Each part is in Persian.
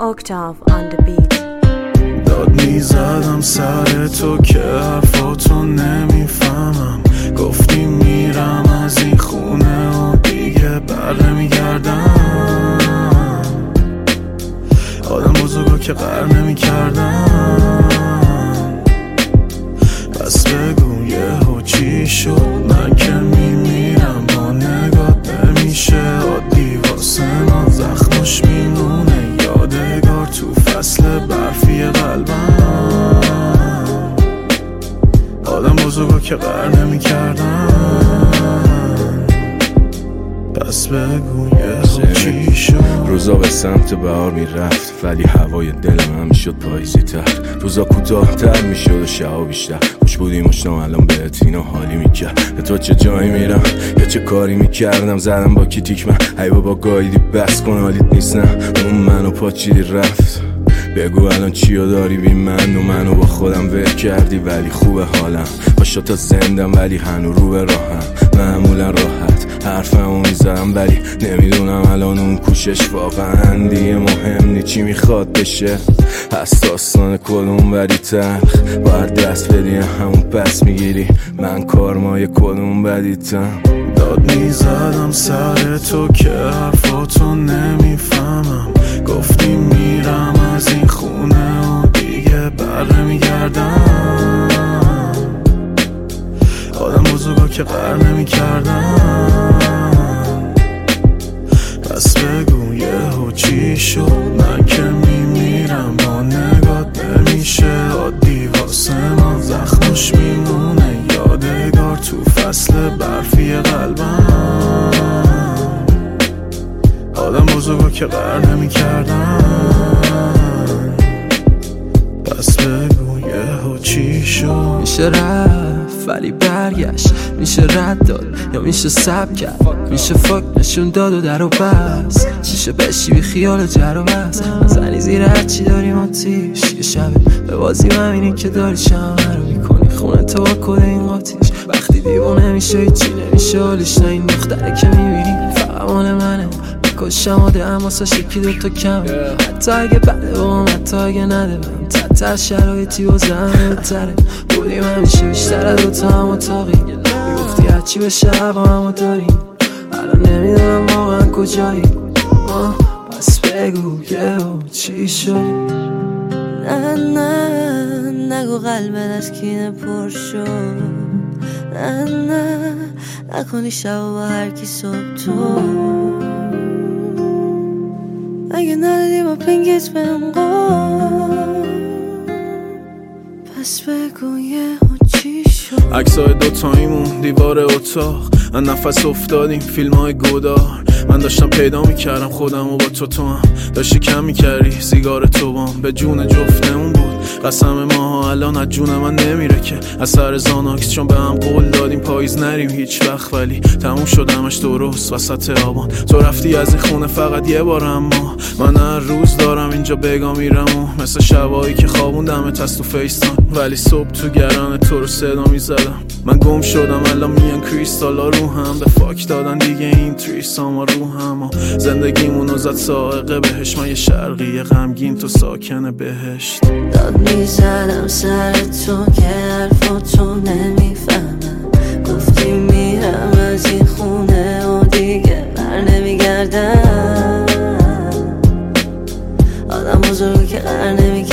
Octave on the beat. داد میزدم سر تو که حرفاتو نمیفهمم. گفتی میرم از این خونه و دیگه بر نمیگردم. آدم بزرگا که قهر نمیکردم. پس بگو یهو چی شد؟ من که میمیرم با نگات نمیشه عادی واسه من. زخمش میمونه یادگار تو فصل برفی قلبم. آدم بزرگا که قهر نمیکردم. پس بگو یهو چی شد؟ روزا به سمت بهار میرفت ولی هوای دل من میشد پاییزی تر. روزا کوتاه‌تر میشد و شبا بیشتر. خوش بودی مشتم الان بهت اینو حالی میکرد. به تو چه جایی میرم یا چه کاری میکردم. زدم با کی تیک من ای بابا گایدی بس کن حالیت نیستم. اون منو پاچیدی رفت. بگو الان چیو داری بی من و منو با خودم ول کردی. ولی خوبه حالم باشا تا زندم ولی هنو رو به راهم. معمولا راحت حرفمو میزنم ولی نمیدونم الان اون کوشش واقعا دیگه مهم نی چی میخواد بشه. حساسان کدوم ولی تلخ باید دست بدی همون پس میگیری. من کارمای کدوم بدیتم. داد میزدم سر تو که حرفاتو نمیفهمم. گفتی میرم از این خونه و دیگه بر نمیگردم. آدم بزرگا که قهر نمیکردم. پس بگو یهو چی شد؟ من که میمیرم با نگات نمیشه عادی واسه من. زخمش میمونه یادگار تو فصل برفی قلبم. آدم بزرگا که قهر نمیکردم. پس بگو یهو چی شد؟ میشه رفت ولی برگشت. میشه رد داد یا میشه سب کرد. میشه فاک نشون داد و در و بس. چیشه بشی بی خیال جر و بس. زنی زیر هرچی داریم آتیش. یه شبه به بازی همینی که داری شمه رو میکنی خونه تو با کده این قاتیش. وقتی دیوونه میشه هیچی نمیشه حالیش. نه این دختره که میبینی فقط مال منه. کشم آده اما ساش یکی دوتا کمه. حتی اگه بده بام حتی اگه نده بهم. تر شرایطی و زمه بتره. بودیم همیشه بیشتر از دوتا هم اتاقی. میگفتی هرچی بشه با همو داریم. الان نمیدونم واقعا کجایی. پس بگو یهو چی شد؟ نه نه نگو قلبت از کینه پر شد. نه نه نکنی شب با هر کی صبح تو. اگه ندادی با پنگت بهم قول. پس بگو یهو چی شد؟ عکسای دوتاییمون دیوار اتاق. من نفس افتادیم فیلم‌های گودار. من داشتم پیدا میکردم خودم و با تو هم داشتی کم میکردی سیگار تو بام. به جون جفتمون بود قسم ماها الان از جون من نمیره که. از سر زاناکس چون به هم قول دادیم پاییز نریم هیچ وقت. ولی تموم شدمش درست وسط آبان. تو رفتی از این خونه فقط یه بار اما من هر روز دارم اینجا بگا میرم و مثل شبایی که خوابوندم تست تو فیستان. ولی صبح تو گران تو رو صدا میزدم. من گم شدم الان میان کریستالا رو هم. به فاک دادن دیگه این تریساما رو هم. و زندگیمونو زد سائقه بهش. من یه شرقی غمگین تو ساکن بهشت. داد میزدم سر تو که حرفاتو نمیفهمم. گفتی میرم از این خونه و دیگه بر نمیگردم. آدم بزرگی که قهر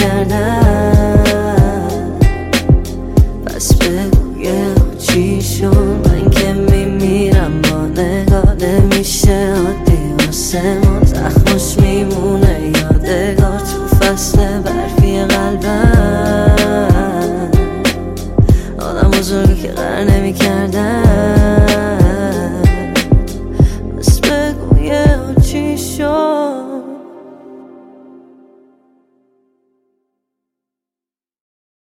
نمیکردم. پس بگو یهو چی شد؟ من که میمیرم با نگاه نمیشه عادی واسه ما. زخمش میمونه یادگار تو فصل برفی قلبم. آدم بزرگی که قهر نمیکردم.